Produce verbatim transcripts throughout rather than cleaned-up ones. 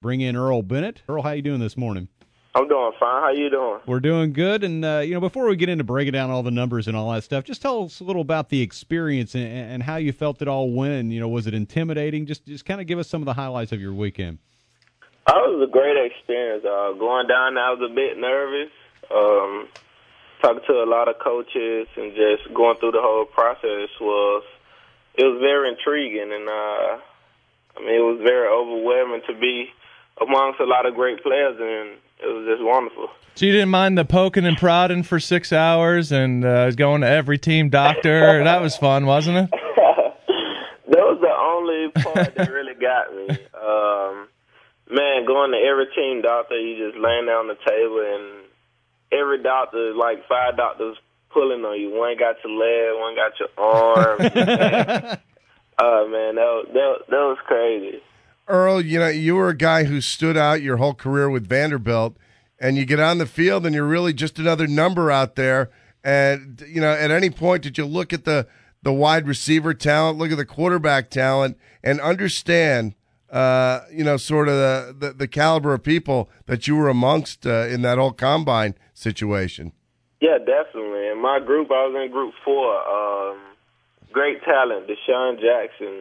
bring in Earl Bennett. Earl, how you doing this morning? I'm doing fine. How you doing? We're doing good. And, uh, you know, before we get into breaking down all the numbers and all that stuff, just tell us a little about the experience and, and how you felt it all went. You know, was it intimidating? Just just kind of give us some of the highlights of your weekend. Uh, it was a great experience. Uh, going down there, I was a bit nervous. Um, talking to a lot of coaches and just going through the whole process was, it was very intriguing. And, uh, I mean, it was very overwhelming to be amongst a lot of great players, and it was just wonderful. So you didn't mind the poking and prodding for six hours and uh, going to every team doctor? That was fun, wasn't it? That was the only part that really got me. Um, man, going to every team doctor, you just laying there on the table, and every doctor, like five doctors pulling on you. One got your leg, one got your arm. Oh, uh, man, that was, that, that was crazy. Earl, you know, you were a guy who stood out your whole career with Vanderbilt, and you get on the field and you're really just another number out there. And, you know, at any point, did you look at the, the wide receiver talent, look at the quarterback talent, and understand, uh, you know, sort of the, the, the caliber of people that you were amongst uh, in that whole combine situation? Yeah, definitely. In my group, I was in group four. Um, great talent, Deshaun Jackson,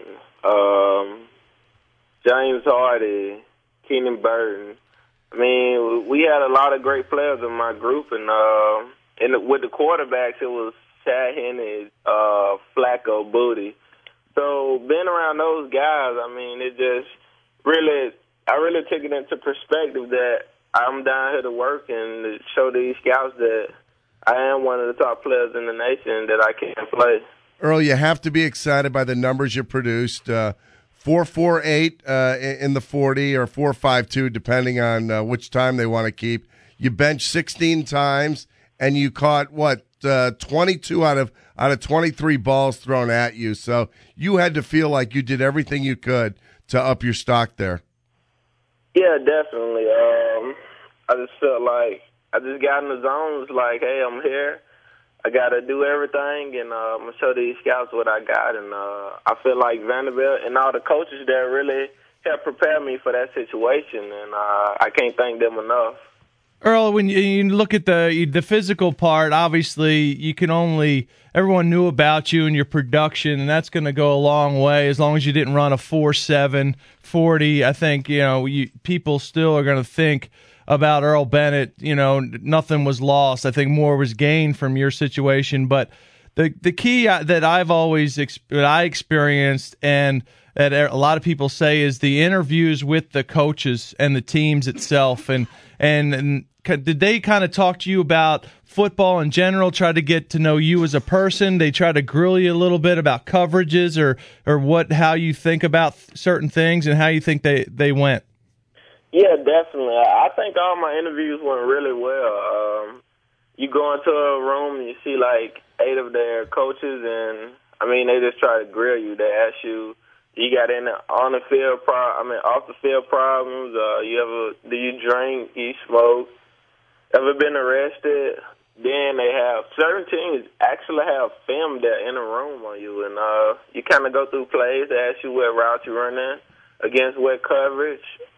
um, James Hardy, Keenan Burton. I mean, we had a lot of great players in my group, and uh, and with the quarterbacks, it was Chad Henne, uh, Flacco, Booty. So being around those guys, I mean, it just really, I really took it into perspective that I'm down here to work and to show these scouts that I am one of the top players in the nation, that I can play. Earl, you have to be excited by the numbers you produced. Uh, four four eight uh, in the forty or four five two, depending on uh, which time they want to keep. You benched sixteen times, and you caught, what, uh, twenty-two out of out of twenty-three balls thrown at you. So you had to feel like you did everything you could to up your stock there. Yeah, definitely. Um, I just felt like I just got in the zone. It was like, hey, I'm here. I got to do everything, and uh, I'm going to show these scouts what I got. And uh, I feel like Vanderbilt and all the coaches there really helped prepare me for that situation, and uh, I can't thank them enough. Earl, when you look at the the physical part, obviously you can only – everyone knew about you and your production, and that's going to go a long way. As long as you didn't run a four seven forty, I think, you know, you, people still are going to think – about Earl Bennett, you know, nothing was lost. I think more was gained from your situation. But the the key that I've always that I experienced and that a lot of people say is the interviews with the coaches and the teams itself. And and, and did they kind of talk to you about football in general, try to get to know you as a person? They try to grill you a little bit about coverages or or what how you think about certain things and how you think they, they went? Yeah, definitely. I think all my interviews went really well. Um, you go into a room and you see like eight of their coaches, and I mean they just try to grill you. They ask you, you got any on the field pro- I mean off the field problems. Uh, you ever do you drink? You smoke? Ever been arrested? Then they have certain teams actually have film there in a room on you, and uh, you kind of go through plays. They ask you what route you run in against what coverage.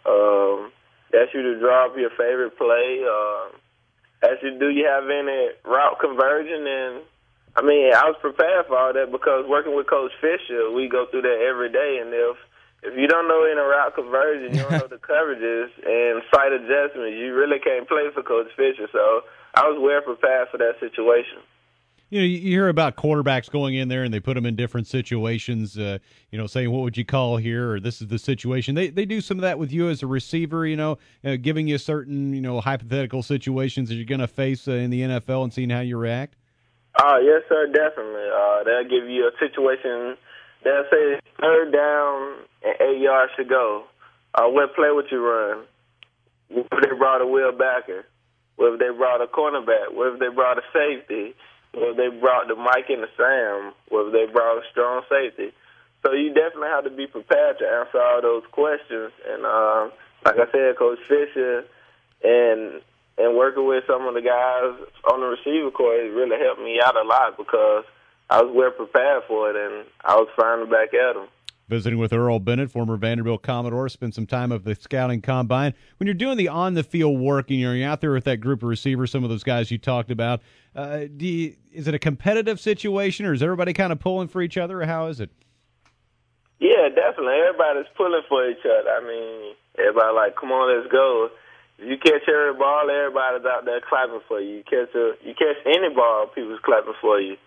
Um, ask you to draw up your favorite play. Uh, ask you, do you have any route conversion? And, I mean, I was prepared for all that because working with Coach Fisher, we go through that every day. And if if you don't know any route conversion, you don't know the coverages and sight adjustments, you really can't play for Coach Fisher. So I was well prepared for that situation. You know, you hear about quarterbacks going in there and they put them in different situations, uh, you know, saying, what would you call here, or this is the situation. They they do some of that with you as a receiver, you know, uh, giving you certain, you know, hypothetical situations that you're going to face uh, in the N F L and seeing how you react? Uh, yes, sir, definitely. Uh, they'll give you a situation. They'll say third down and eight yards to go. Uh, what play would you run? What if they brought a Will Backer? What if they brought a cornerback? What if they brought a safety? What if they brought the Mike and the Sam? What if they brought a strong safety? So you definitely have to be prepared to answer all those questions. And uh, like I said, Coach Fisher and and working with some of the guys on the receiver corps, it really helped me out a lot because I was well prepared for it, and I was firing back at them. Visiting with Earl Bennett, former Vanderbilt Commodore, spent some time of the scouting combine. When you're doing the on-the-field work and you're out there with that group of receivers, some of those guys you talked about, uh, do you, is it a competitive situation, or is everybody kind of pulling for each other, or how is it? Yeah, definitely. Everybody's pulling for each other. I mean, everybody like, come on, let's go. If you catch every ball, everybody's out there clapping for you. You catch a, you catch any ball, people's clapping for you.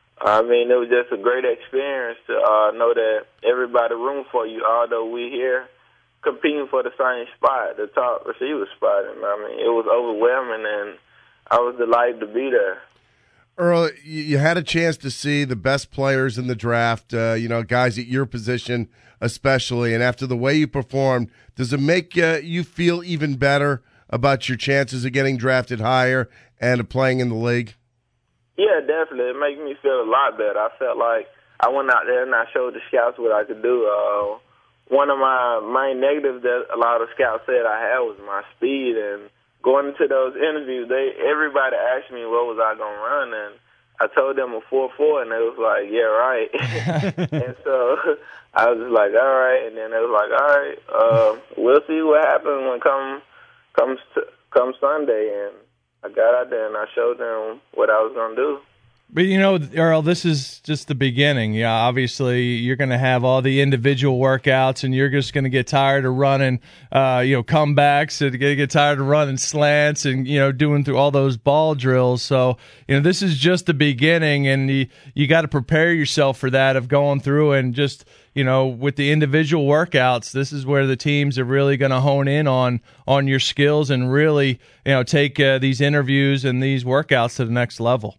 I mean, it was just a great experience to uh, know that everybody room for you, although we here competing for the same spot, the top receiver spot. And I mean, it was overwhelming, and I was delighted to be there. Earl, you had a chance to see the best players in the draft, uh, you know, guys at your position especially, and after the way you performed, does it make uh, you feel even better about your chances of getting drafted higher and of playing in the league? Yeah, definitely. It makes me feel a lot better. I felt like I went out there and I showed the scouts what I could do. Uh, one of my main negatives that a lot of scouts said I had was my speed. And going into those interviews, they everybody asked me what was I going to run, and I told them a four four, and they was like, yeah, right. And so I was just like, all right. And then they was like, all right, uh, we'll see what happens when come comes come Sunday. And I got out there and I showed them what I was going to do. But, you know, Earl, this is just the beginning. Yeah, obviously, you're going to have all the individual workouts, and you're just going to get tired of running, uh, you know, comebacks, and get, get tired of running slants and, you know, doing through all those ball drills. So, you know, this is just the beginning, and you, you got to prepare yourself for that, of going through and just, you know, with the individual workouts, this is where the teams are really going to hone in on on your skills and really, you know, take uh, these interviews and these workouts to the next level.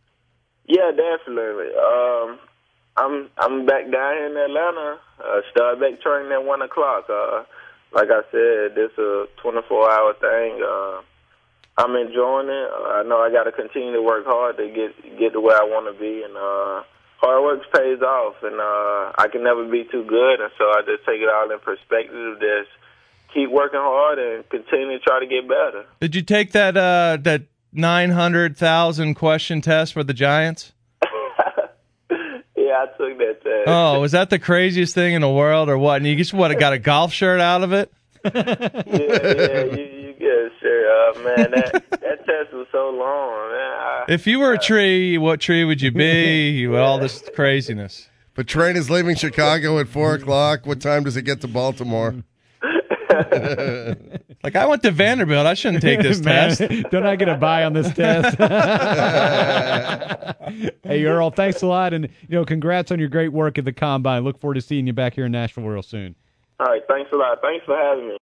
Yeah, definitely. Um, I'm I'm back down here in Atlanta. Uh, start back training at one o'clock. Uh, like I said, this is a twenty-four hour thing. Uh, I'm enjoying it. Uh, I know I got to continue to work hard to get get to where I want to be, and uh, hard work pays off. And uh, I can never be too good, and so I just take it all in perspective. Just keep working hard and continue to try to get better. Did you take that uh, that nine hundred thousand question test for the Giants? Yeah, I took that test. Oh, was that the craziest thing in the world, or what? And you just what, got a golf shirt out of it? yeah, yeah, you, you get a shirt. Uh, man, that, that test was so long, man. I, if you were a tree, what tree would you be with all this craziness? But train is leaving Chicago at four o'clock. What time does it get to Baltimore? Like, I went to Vanderbilt. I shouldn't take this Man, test. Don't I get a buy on this test? Hey, Earl, thanks a lot. And, you know, congrats on your great work at the Combine. Look forward to seeing you back here in Nashville real soon. All right, thanks a lot. Thanks for having me.